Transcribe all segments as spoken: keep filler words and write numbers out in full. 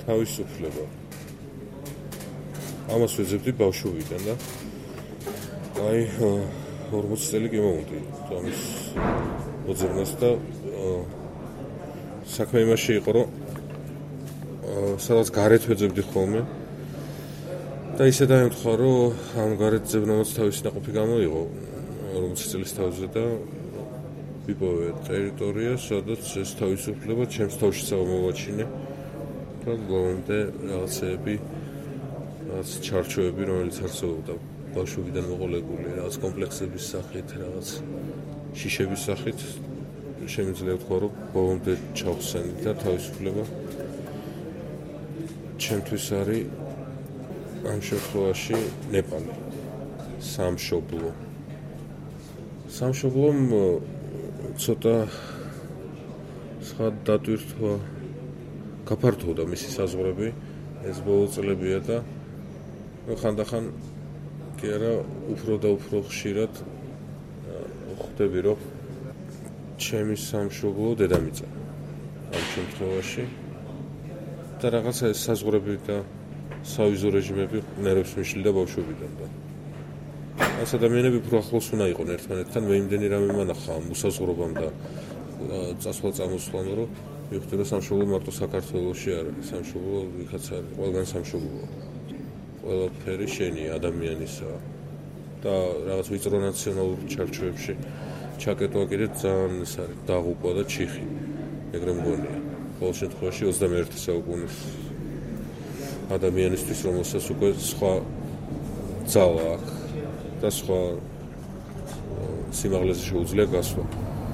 თავისუფლება. ამას ვეძებდი ბავშვობიდან და აი ორმოცი წელი კი მომდი ამის მოძებნას და საქმე იმაში იყო, რომ სადაც გარეთ ვეძებდი ხოლმე და ისე დაემთხვა, რომ ამ გარეთ ძებნამაც თავისი ნაყოფი გამოიღო ორმოცი წლის თავზე და ვიპოვე ტერიტორია, სადაც ეს თავისუფლება ჩემს თავშიც აღმოვაჩინე და ბოლომდე რაღაცეები, რაღაც ჩარჩოები, რომელიც არსებობდა ბავშვობიდან მოყოლებული, რაღაც კომპლექსების სახით, რაღაც შიშების სახით, შემიძლია ვთქვა, რომ ბოლომდე ჩავხსენდი და თავისუფლება ჩემთვის არის ამ შემთხვევაში ნეპალი, სამშობლო. სამშობლომ ცოტა სხვა დატვირთვა გაფართოვდა მისი საზღვრები, ეს ბოლო წლებია და ხანდახან კი არა, უფრო და უფრო ხშირად ხვდები, რომ ჩემი სამშობლო დედამიწა ამ შემთხვევაში და რაღაცა ეს საზღვრები და სავიზო რეჟიმები ნერვებს მიშლიდა ბავშვობიდან და ეს ადამიანები უფრო ახლოს უნდა იყვნენ ერთმანეთთან, მე იმდენი რამე მანახა ამ უსაზღვრობამ და წასვლა-წამოსვლამ, რომ მივხვდი, რომ სამშობლო მარტო საქართველოში არ არის, სამშობლო იქაც არის, ყველგან სამშობლოა. ყველაფერი შენი ადამიანისაა და რაღაც ვიწრო ნაციონალურ ჩარჩოებში ჩაკეტვა კიდე ძალიან ეს არის დაღუპვა და ჩიხი, ეგრე მგონია. ყოველ შემთხვევაში ოცდამეერთე საუკუნის ადამიანისთვის, რომელსაც უკვე სხვა ძალა აქვს და სხვა სიმაღლეზე შეუძლია გასვლა.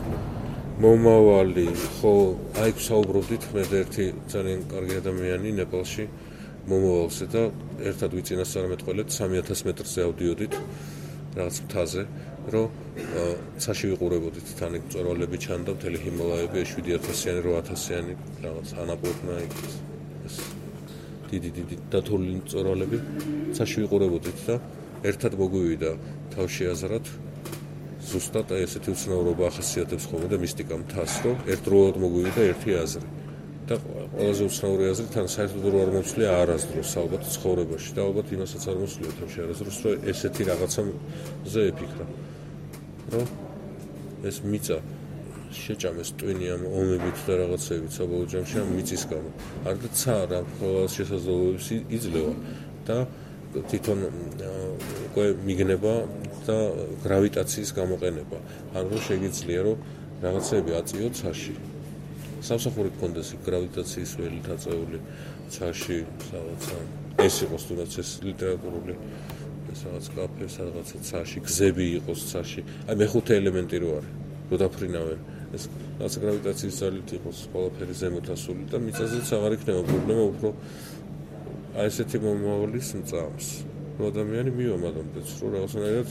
მომავალი, ხო, აი ვსაუბრობდით მე და ერთი ძალიან კარგი ადამიანი ნეპალში მომავალზე და ერთად ვიწინასწარმეტყველეთ სამი ათას მეტრზე ავდიოდით რაღაც მთაზე, რომ ცაში ვიყურებოდით თან იქ მწვერვალები ჩანდა, მთელი ჰიმალაები, შვიდი ათასიანი, ორი ათასიანი რაღაც ანაპურნა იქ ეს დიდი დიდი დათოლილი მწვერვალები ცაში ვიყურებოდით და ერთად მოგვივიდა თავში აზრად ზუსტად აი ესეთი უცნაურობა ახასიათებს ხოლმე და მისტიკა მთას, რომ ერთდროულად მოგვივიდა ერთი აზრი. და ყველაზე უცნაური აზრი თან საერთოდ არ მომცლია არასდროს ალბათ ცხოვრებაში და ალბათ იმასაც არ მომცლია თავში არასდროს, რომ ესეთი რაღაცაზე ეფიქრა. რომ ეს მიწა შეჭამეს ტვინი ამ ომებით და რაღაცებით საბოლოო ჯამში ამ მიწის გამო. არ და ცა რა ყოველ შესაძლებლობებს იძლევა და თვითონ უკვე მიგნება და გრავიტაციის გამოყენება. ანუ შეგიძლია რომ რაღაცები აწიო ცაში. სამსახური გქონდეს გრავიტაციის ველით აწეული ცაში, რაღაცა ეს იყოს თუნდაც ეს ლიტერატურული ეს რაღაც კაფე, რაღაცა ცაში, გზები იყოს ცაში. აი მეხუთე ელემენტი რო არის, რო დაფრინავენ. ეს რაღაც გრავიტაციის ძალით იყოს ყველაფერი ზემოთ ასული და მიწაზეც აღარ იქნება პრობლემა, უფრო აი ესეთი მომავლის მწამს. რო ადამიანი მივამადამდეც, რო რაღაცნაირად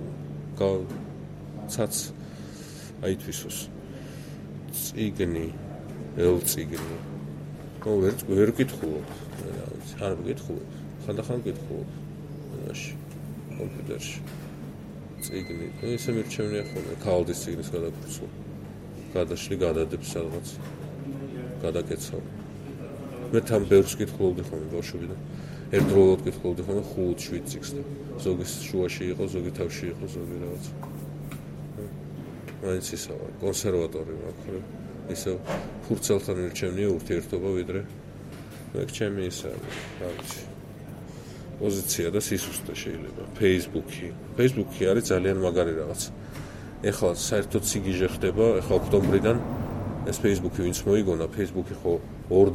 ცაც აითვისოს. წიგნი ელწიგნი. ნუ ვერ ვერ ვკითხულობ. არ ვკითხულობ. ხანდახან ვკითხულობ. მაშინ კომპიუტერში. წიგნი. ესე მირჩევნია ხოლმე ქალდის წიგნის გადაფრცვა. გადაშლი გადადებს სადღაც. გადაკეცავ. მე თან ბევრს ვკითხულობდი ხოლმე ბავშვობიდან. ერთდროულად ვკითხულობდი ხოლმე ხუთ შვიდ წიგნს. ზოგი შუაში იყო, ზოგი თავში იყო, ზოგი რაღაც. მაინც ისაა, კონსერვატორი მაქვს. ისე ფურცელთან მირჩევნია ურთიერთობა ვიდრე ეგ ჩემი ისა რა ვიცი პოზიცია და სისუსტე შეიძლება Facebook-ი Facebook-ი არის ძალიან მაგარი რაღაც ეხლა საერთოდ სიგიჟე ხდება ეხლა ოქტომბრიდან ეს Facebook-ი ვინც მოიგონა Facebook-ი ხო ორ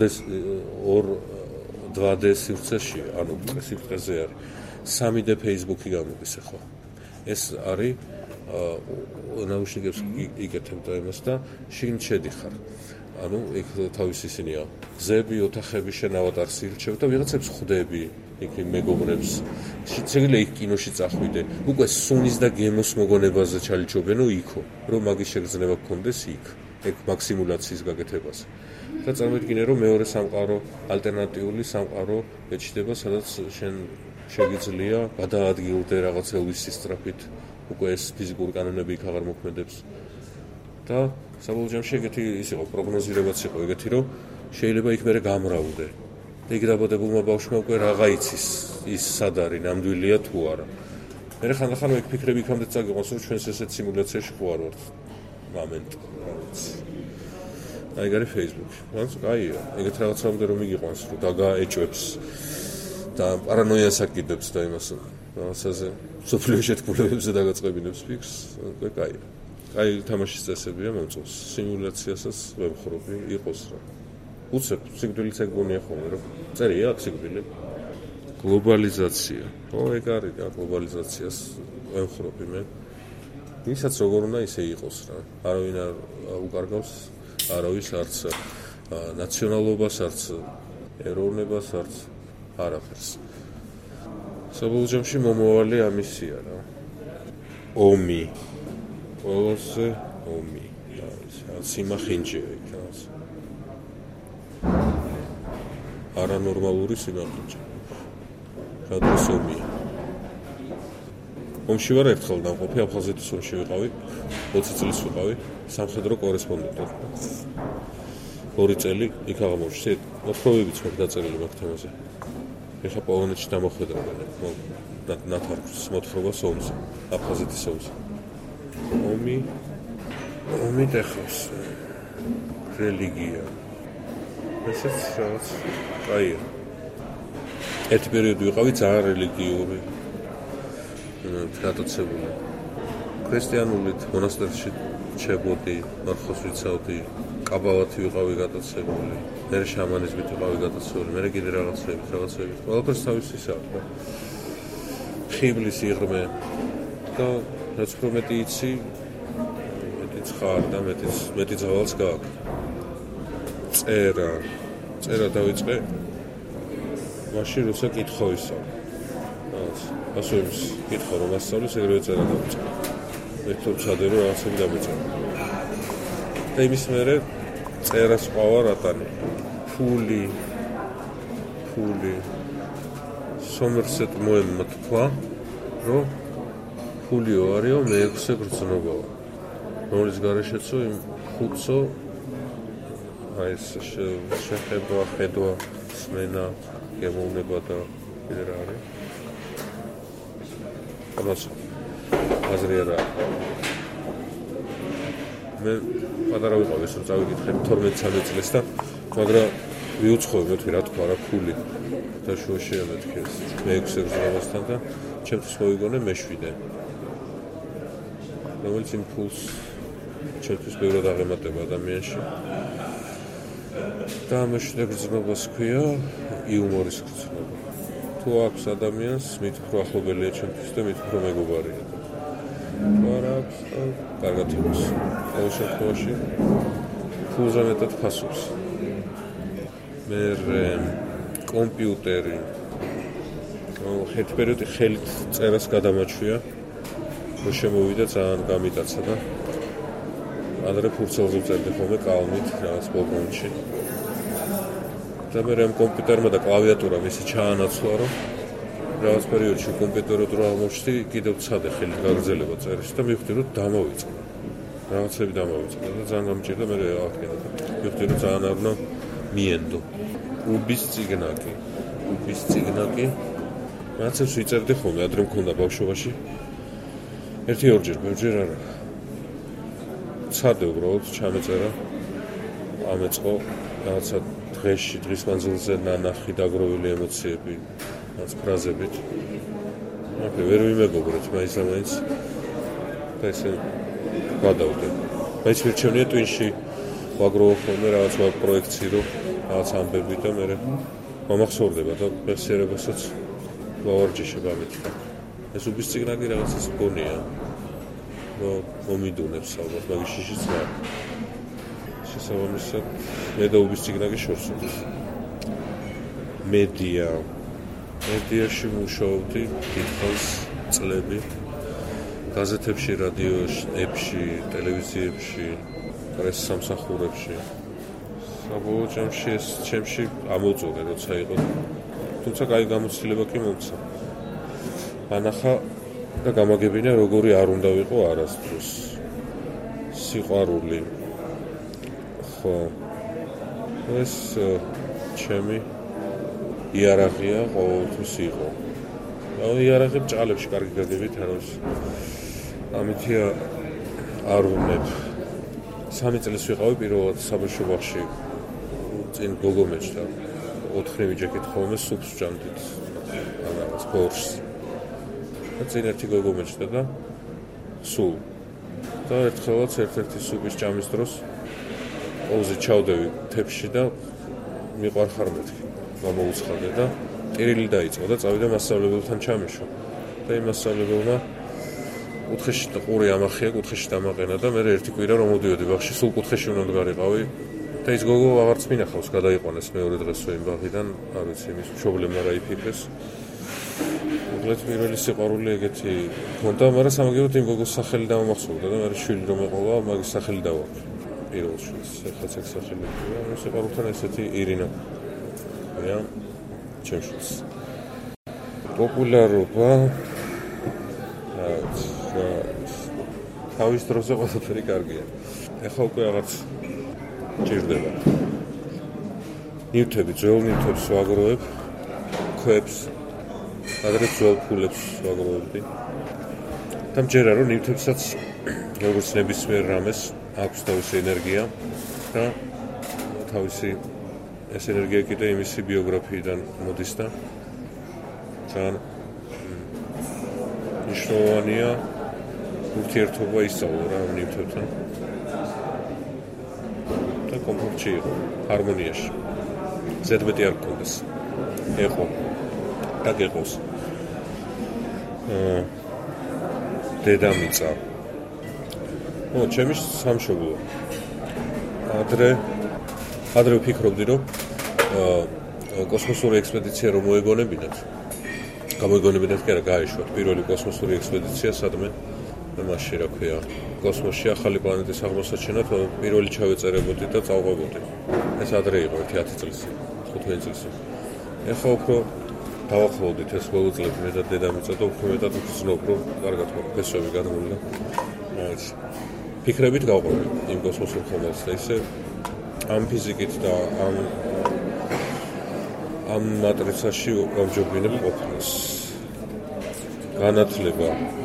два дэ სივრცეში ანუ სივრცეზე არის სამი დე Facebook-ი გამოდის ეხლა ეს არის ნაუშნიკებს იკეთებ და იმას და შინ შედიხარ. ანუ იქ თავის ისინია. გზები, ოთახები შენავად არ სირჩევ და ვიღაცებს ხვდები, იქ მეგობრებს. შეიძლება იქ კინოში წახვიდე. უკვე სუნის და გემოს მოგონებაზე ჩალიჩობენო იქო, რომ მაგის შეგრძნება გქონდეს იქ. ეგ მაქსიმულაციის გაკეთებას. და წარმოიდგინე რომ მეორე სამყარო, ალტერნატიული სამყარო ეჩდება, სადაც შენ შეგიძლია გადაადგილდე რაღაც ელვისის სწრაფით. უკვე ეს ფიზიკური კანონები იქ აღარ მოქმედებს და საბოლოო ჯამში ეგეთი ის იყო პროგნოზირებაც იყო ეგეთი რომ შეიძლება იქ მერე გამრავდე იქ დაბადებულმა ბავშვმა უკვე რაღა იცის ის სად არის, ნამდვილია თუ არა. მე ხანდახან ვიფიქრებ იქამდე წაგიყვანს, რომ ჩვენს ესეთ სიმულაციაში ხო არ ვართ მომენტ. აი გარი Facebook. მას კაია, ეგეთ რაღაცამდე რომ იგიყვანს, რომ დაგაეჭვებს და პარანოიას აკიდებს და იმას რაღაცაზე სოფლიო შეთქმულებებზე დაგაწყებინებს ფიქს, უკვე კაია. აი თამაშის წესებია მომწონს, სიმულაციასაც ვემხრობი იყოს რა. უცებ სიკვდილიც ეგ გონია ხოლმე რომ წერია აქ სიკვდილი. გლობალიზაცია. ო ეგ არის რა გლობალიზაციას ვემხრობი მე. ისაც როგორ უნდა ისე იყოს რა. არავინ არ უკარგავს არავის არც ნაციონალობას, არც ეროვნებას, არც არაფერს. საბოლოო ჯამში მომავალი ამისია რა. ომი. ყველაზე ომი. სიმახინჯეა იქ რაღაც. არანორმალური სიმახინჯე. რადგან ომია. ომში ვარ ერთხელ დამყოფი, აფხაზეთის ომში ვიყავი, ოცი წლის ვიყავი, სამხედრო კორესპონდენტად. ორი წელი იქ აღმოჩნდი, მოთხრობებიც მაქვს დაწერილი მაგ თემაზე. ეხლა პოლონეთში დამოხვედრებენ, ნათარგმნს მოთხრობას ომზე, აფხაზეთის ომზე. ომი, ომი დახავს. რელიგია. ესეც რაღაც კაია. ერთი პერიოდი ვიყავი ძალიან რელიგიური. გატაცებული. ქრისტიანულით მონასტერში ჩებოდი, მარხოს ვიცავდი, კაბალათი ვიყავი გატაცებული. მე შამანიზმით ვიყავი გატაცებული, მე კიდე რაღაცებით, რაღაცებით. ყველაფერს თავისი საქმე. ხიბლის იღრმე და რაც უფრო მეტი იცი, მეტიც ხარ და მეტიც მეტი ძალაც გააქვს. წერა, წერა დავიწყე. მაშინ როცა კითხვა ვისწავლე. ასოებს კითხვა რომ ასწავლის, ეგრევე წერა დავიწყე. მეთქო ჩადე რომ რაღაცები დამეწერა. და იმის მერე წერას ყავა რატანი. ფული, ფული. სომერსეტ მოემმა თქვა, რომ ფულიო არისო მეექვსე გრძნობაა. რომლის გარეშეცო იმ ხუთსო აი ეს შეხება, ხედვა, სმენა, გემოვნება და კიდე რა არის. ამას აზრი არა. მე პატარა ვიყავი, რომ წავიკითხე თორმეტ ცხრამეტ წელს და მაგრამ ვიუცხოვე მეთქი რა თქვა რა ფული და შუაში ამეთქი ეს მეექვსე გრძნობასთან და ჩემთვის მოვიგონე მეშვიდე. რომელიც იმ ფულს ჩემთვის ბევრად აღემატება ადამიანში. და მეშვიდე გრძნობას ქვია იუმორის გრძნობა. თუ აქვს ადამიანს, მით უფრო ახლობელია ჩემთვის და მით უფრო მეგობარია. თუ არ აქვს, კარგად იყოს. ყოველ შემთხვევაში ფულზე მეტად ფასობს. მე კომპიუტერი ერთი პერიოდი ხელით წერას გადამაჩვია. რო შემოვიდა ძალიან გამიტაცა და ადრე ფურცელზე წერდი ხოლმე კალმით რაღაც ბოლკონში. და მე ამ კომპიუტერმა და კლავიატურამ ისე ჩაანაცვლა, რომ რაღაც პერიოდში კომპიუტერად რო აღმოჩნდი, კიდევ ცადე ხელით გაგრძელება წერაში და მივხვდი, რომ დამოვიწყდა. რაღაცები დამოვიწყდა და ძალიან გამჭირდა მე აღქედა. მივხვდი, რომ ძალიან არ უნდა მიენდო. უბის ციგნაკი. უბის ციგნაკი. რაღაცებს ვიწერდი ხოლმე, ადრე მქონდა ბავშვობაში. ერთი ორჯერ, ბევრჯერ არა. ცადე უბრალოდ ჩამეწერა. ამეწყო რაღაცა დღეში, დღის მანძილზე ნანახი დაგროვილი ემოციები, რაღაც ფრაზებით. აკე ვერ ვიმეგობრეთ მაინც და მაინც და ესე გადავდე. მაინც მირჩევნია ტვინში ვაგროვო ხოლმე რაღაც პროექტი, რომ რაღაც ამბები და მე მომახსოვრდება და ბესერებასაც ვავარჯიშებ ამით. ეს უბის ციგნაკი რაღაცას გონია. რომ მომიდუნებს ალბათ, მაგის შიშიც რა. შესაბამისად, მე და უბის ციგნაკი შორს ვდის. მედია. მედიაში მუშაობდი დიდხანს წლები. გაზეთებში, რადიოებში, ტელევიზიებში, პრესსამსახურებში. საბოლოო ჯამში ეს ჩემში ამოწურე, როცა იყო. თუმცა კაი გამოცდილება კი მომცა. ანახა და გამაგებინა როგორი არ უნდა ვიყო არასდროს. სიყვარული. ხო. ეს ჩემი იარაღია ყოველთვის იყო. და იარაღი ჭალებში კარგი გაგებით არის. ამითია არ ვუნებ. სამი წელს ვიყავი პირველად საბავშვო ბაღში. წინ გოგო მეჭდა. ოთხნივი ჯეკით ხოლმე სუპს ვჭამდით. რაღაც ბორშს. და წინ ერთი გოგო მეჭდა და სულ. და ერთხელაც ერთ-ერთი სუპის ჭამის დროს ყოველზე ჩავდევი თეფში და მიყვარხარ მეთქი. გამოუცხადე და ტირილი დაიწყო და წავიდა მასწავლებელთან ჩამეშვა. და იმ მასწავლებელმა კუთხეში ყური ამახია, კუთხეში დამაყენა და მე ერთი კვირა რომ მოდიოდი ბაღში, სულ კუთხეში უნდა ვარიყავი. და ის გოგო აღარც მინახავს, გადაიყვანეს მეორე დღესვე იმ ბაღიდან, არ ვიცი, იმის მშობლებმა რა იფიქრეს. მოკლედ პირველი სიყვარული ეგეთი ჰქონდა, მაგრამ სამაგიეროდ იმ გოგოს სახელი დამამახსოვრდა და მე შვილი რომ ეყოლა, მაგის სახელი დავარქვა. პირველ შვილს, ეხლაც ეგ სახელი ეყოლა, მე სიყვარულთან ესეთი ირინა. რა ჩემშიც. პოპულარობა რაც თავის დროზე ყველაფერი კარგია. ეხლა უკვე რაღაც ჭირდება. ნივთები, ძველ ნივთებს ვაგროვებ, ქვებს, ადრე ძველ ფულებს ვაგროვებდი. და მჯერა რომ ნივთებსაც როგორც ნებისმიერ რამეს აქვს თავისი ენერგია და თავისი ეს ენერგია კიდე იმისი ბიოგრაფიიდან მოდის და ძალიან მნიშვნელოვანია ურთიერთობა ისწავლო რა ნივთებთან და კომფორტში იყო, ჰარმონიაში. ზედმეტი არ გქონდეს. ეყო და გეყოს. აა დედამიწა. ო, ჩემი სამშობლო. ადრე ადრე ვფიქრობდი რომ აა კოსმოსური ექსპედიცია რომ მოეგონებინათ. გამოიგონებინათ კი არა, გაეშვათ პირველი კოსმოსური ექსპედიცია სადმე მასში რა ქვია კოსმოსში ახალი პლანეტის აღმოსაჩენად პირველი ჩავეწერებოდი და წავყვებოდი. ეს ადრე იყო ერთი ათი წლის, თხუთმეტი წლის. ეხლა უფრო დავახლოვდით ეს ბოლო წლები მე და დედამიწა და უფრო მეტად ვგრძნობ რომ კარგად ფესვები გადმოვიდა. ეს ფიქრებით გავყვები იმ კოსმოსურ ხომალდს და ისე ამ ფიზიკით და ამ ამ მატრიცაში გავჯობინებ ყოფნას. განათლება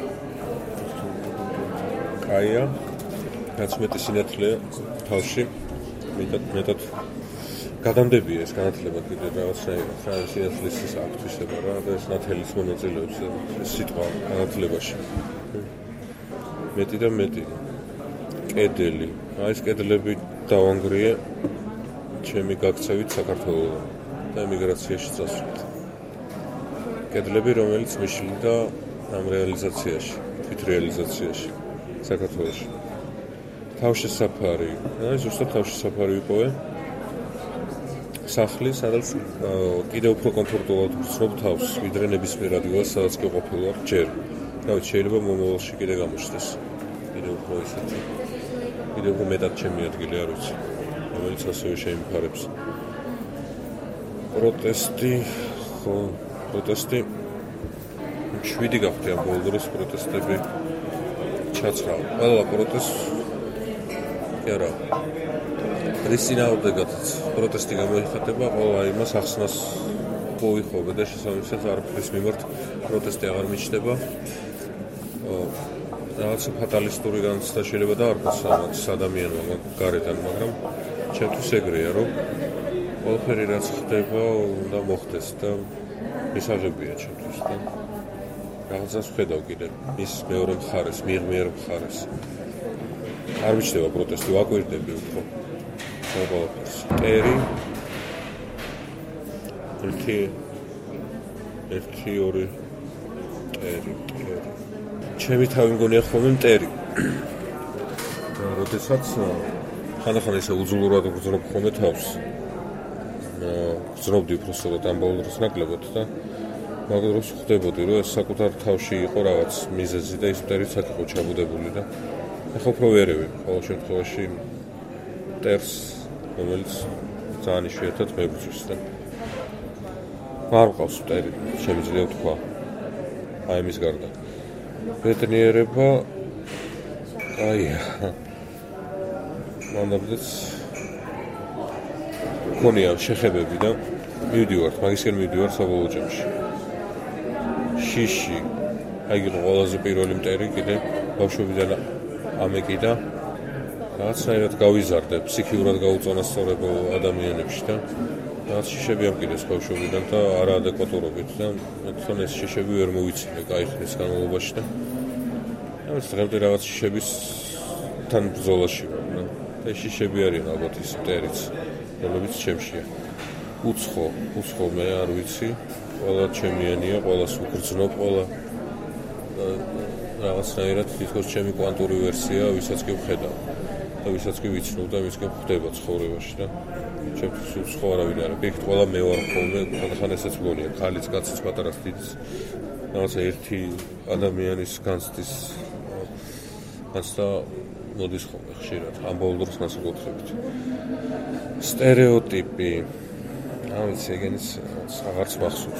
კაია, რაც მეტი სინათლეა თავში, მეტად მეტად გადამდებია ეს განათლება კიდე რაღაცნაირად სინათლის ის აქტივისება რა და ეს ნათელის მონაწილეობს ეს სიტყვა განათლებაში. მეტი და მეტი. კედელი. აი ეს კედლები დავანგრიე ჩემი გაქცევით საქართველოსთან და ემიგრაციაში წასვლით. კედლები, რომელიც მიშლიდა ამ რეალიზაციაში, თვით რეალიზაციაში საქართველოში. თავში საფარი, აი ზუსტად თავში საფარი ვიპოვე. სახლი, სადაც კიდევ უფრო კომფორტულად ვცნობ თავს, ვიდრე ნებისმიერ ადგილას, სადაც კი ყოფილვარ ჯერ. რა ვიცი, შეიძლება მომავალში კიდე გამოჩნდეს. კიდევ უფრო ისეთი. კიდევ უფრო მეტად ჩემი ადგილი არ ვიცი, რომელიც ასევე შეიმფარებს. პროტესტი, ხო, პროტესტი. შვიდი გახდი ამ ბოლო დროს პროტესტები ჩაცრავ. ყველა პროტესტს კი არა. რის წინააღმდეგაც პროტესტი გამოიხატება, ყველა იმას ახსნას მოიხობე და შესაბამისად არაფრის მიმართ პროტესტი აღარ მიჩნდება. რაღაც ფატალისტური განცდა შეიძლება და არ გასამაც ადამიანმა გარედან, მაგრამ ჩემთვის ეგრეა, რომ ყველაფერი რაც ხდება, უნდა მოხდეს და მისაღებია ჩემთვის და რაღაცას ვხედავ კიდე ის მეორე მხარეს, მიღმიერ მხარეს. არ მიჩნდება პროტესტი, ვაკვირდები უფრო ყველაფერს. ტერი ერთი ერთი ორი ტერი ტერი ჩემი თავი მგონია ხოლმე მტერი. როდესაც ხანახან ისე უძულურად ვგრძნობ ხოლმე თავს. ვგრძნობდი უბრალოდ ამ ბოლო დროს ნაკლებად და მაგ დროს ხვდებოდი რომ ეს საკუთარ თავში იყო რაღაც მიზეზი და ის მტერიც აქ იყო ჩაბუდებული და ეხლა უფრო ვერევი ყოველ შემთხვევაში მტერს რომელიც ძალიან იშვიათად მებრძვის და არ მყავს მტერი შემიძლია ვთქვა აი მის გარდა ბედნიერება აია მანდაბდეც ქონია შეხებები და მივდივართ, მაგისკენ მივდივართ საბოლოო ჯამში. შიში, აი გიყო ყველაზე პირველი მტერი კიდე ბავშვობიდან ამეკიდა. რაღაცნაირად გავიზარდე, ფსიქიურად გაუწონასწორებულ ადამიანებში და რაღაც შიშები ამკიდეს ბავშვობიდან და არაადეკვატურობით და მე თვითონ ეს შიშები ვერ მოვიცილე კაი ხნის განმავლობაში და ამის დღემდე რაღაც შიშების თან ბრძოლაში ვარ და ეს შიშები არიან ალბათ ის მტერიც, რომლებიც ჩემშია. უცხო, უცხო მე არ ვიცი, ყველა ჩემიანია, ყველას ვგრძნობ, ყველა რაღაცნაირად თითქოს ჩემი კვანტური ვერსია, ვისაც კი ვხედავ და ვისაც კი ვიცნობ და მისგან ხდება ცხოვრებაში და ჩემთვის უცხო არავინ არ არის. პირიქით ყველა მე ვარ ხოლმე, ხან ესეც მგონია, ქალიც, კაციც, პატარაც, დიდიც. რაღაცა ერთი ადამიანის განცდის განცდა მოდის ხოლმე ხშირად, ამ ბოლო დროს განსაკუთრებით. სტერეოტიპი არ ვიცი, ეგენის აღარც მახსოვს.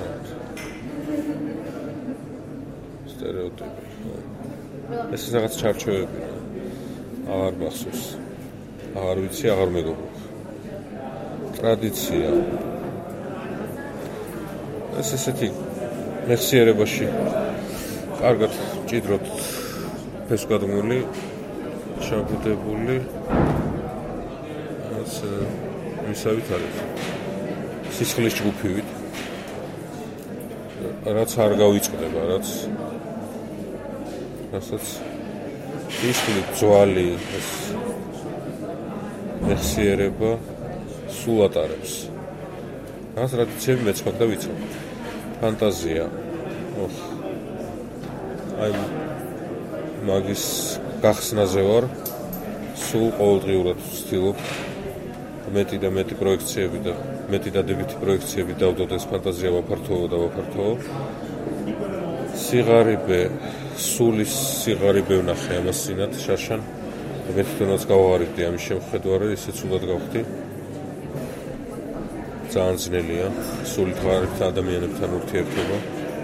სტერეოტიპი. ეს რაღაც ჩარჩოები. აღარ მახსოვს. აღარ ვიცი, აღარ მეგობრობ. ტრადიცია. ეს ესეთი მეხსიერებაში კარგად ჭიდროთ ფესვგადგმული, შაბუდებული. ეს ვისავით არის. სისხლის ჯგუფივით. რაც არ გავიწყდება, რაც რასაც სისხლი, ძვალი, ეს მეხსიერება სულ ატარებს. რაღაც ტრადიციები მეც მაქვს და ვიცნობ. ფანტაზია. ოხ. აი მაგის გახსნაზე ვარ. სულ ყოველდღიურად ვცდილობ მეტი და მეტი პროექციები და მეტი და დადებითი პროექციები დავდოდეს ფანტაზია ვაფართოო და ვაფართოო. სიღარიბე, სულის სიღარიბე ვნახე ამას წინათ შარშან. მე თვითონაც გავაღარიბდი ამის შემხედვარი, ისე ცუდად გავხდი. ძალიან ძნელია სულით ღარიბთა ადამიანებთან ურთიერთობა.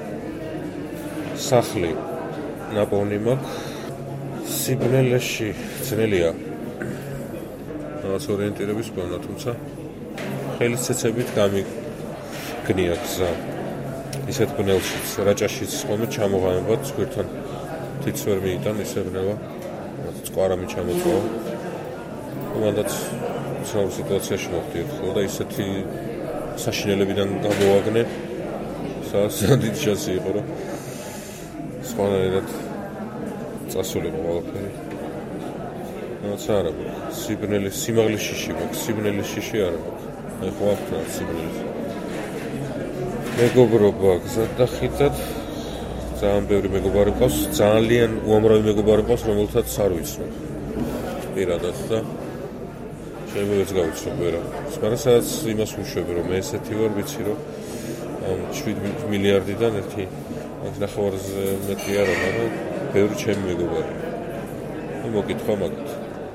სახლი ნაპოვნი მაქვს. სიბნელეში ძნელია რაღაც ორიენტირების პოვნა, თუმცა ხელისცეცებით გამიგნია გზა. ისეთ ბნელშიც, რაჭაშიც ხომე ჩამოღამებად სკვირთან თიც ვერ მიიტან ისე ბნელა. წყარამი ჩამოწვა. მანდაც ცნაურ სიტუაციაში მოხდი ერთხელ და ისეთი საშინელებიდან გამოვაგნე. სადიც ჩასი იყო, რომ სხვანაირად წასულიყო ყველაფერი. რაც არა მაქვს. სიბნელის, სიმაღლის შიში მაქვს, სიბნელის შიში არა მაქვს. აი ხო აქვს რა სიბნელის. მეგობრობა გზად და ხიდად ძალიან ბევრი მეგობარი მყავს, ძალიან უამრავი მეგობარი მყავს, რომელთაც არ ვიცნობ. პირადად და შეიძლება ვეც გავიცნობ ვერა. მაგრამ სადაც იმას ვუშვები, რომ მე ესეთი ვარ, ვიცი, რომ ამ შვიდ მილიარდიდან ერთი ნახევარზე მეტი არა, მაგრამ ბევრი ჩემი მეგობარია. მოგკითხვა მაგათ.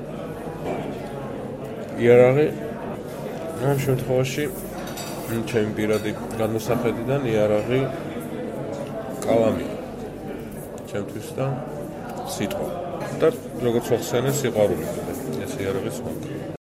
იარაღი ამ შემთხვევაში ჩემი პირადი განმოსახედიდან იარაღი კალამია ჩემთვის და სიტყვა და როგორც ვახსენე სიყვარული ეს იარაღიც მაქვს.